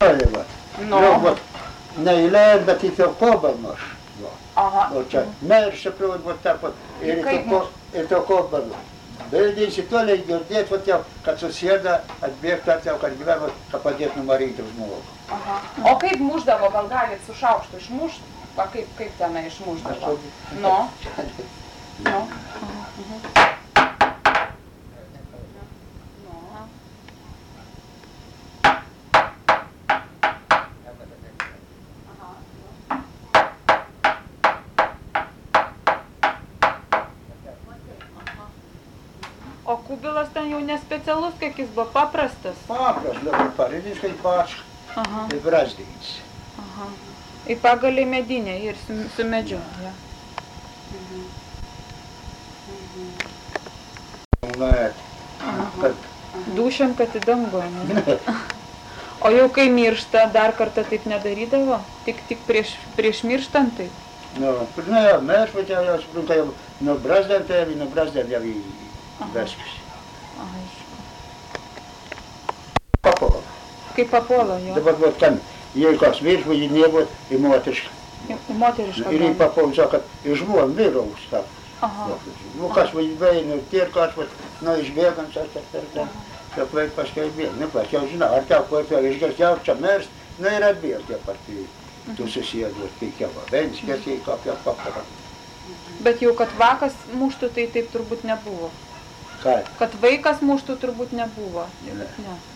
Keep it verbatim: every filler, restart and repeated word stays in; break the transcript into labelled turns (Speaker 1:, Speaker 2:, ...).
Speaker 1: Oi, va.
Speaker 2: Nu.
Speaker 1: Nu, vot, neįleid, bet į to kobalnos.
Speaker 2: Aha.
Speaker 1: O čia meršė privod, vot taip pat. Ir
Speaker 2: Kaip
Speaker 1: į to, ir to kobalnos. Beveidinsi toliai girdėt, vot jau, kad susėda, atbėgtų atėjau, kad gyveno, kad padėtų numaryti žmogų.
Speaker 2: Aha. O kaip muždavo, gal galit su šaukštu išmušt? Va kaip, kaip tenai išmuždavo? Nu. Nu. Mhm.
Speaker 3: O kubilas ten jau nespecialus, kiek jis buvo paprastas?
Speaker 1: Paprastas, dabar paridiškai pašk.
Speaker 3: Aha.
Speaker 1: Ir brazdys.
Speaker 3: Aha. Į pagalį medinę ir su, su medžiu. Ja.
Speaker 1: Net. Kad...
Speaker 3: Dušiam, kad į dangų, ne? O jau kai miršta, dar kartą taip nedarydavo? Tik, tik prieš, prieš mirštant taip?
Speaker 1: Nu, nu jau, mes jau, jau, suprantu, jau nubrazdant jau, nubrazdant jau į veskus.
Speaker 3: Aišku.
Speaker 1: Papuola.
Speaker 3: Kaip papuola, jo?
Speaker 1: Dabar vot ten, jei kas virš, jį nebūt į moterišką.
Speaker 3: Į moterišką.
Speaker 1: Ir jį papuola, sako, kad žmon vyraus tą.
Speaker 3: Aha.
Speaker 1: Nu, kas vaidvainu, ir kas, nu, išbėgant, aš tas per ten. Kaip vaid paskui bėg. Nu, pas jau žinau, ar tau ko ir išgės jau čia mers, nu ir atbėg tie partijai. Tu susėdus, tai kieva, venskės jai kokią paparą.
Speaker 3: Bet jau, kad vakas muštų, tai taip turbūt nebuvo.
Speaker 1: Ką?
Speaker 3: Kad vaikas muštų, turbūt nebuvo.
Speaker 1: Ne.
Speaker 3: Ne.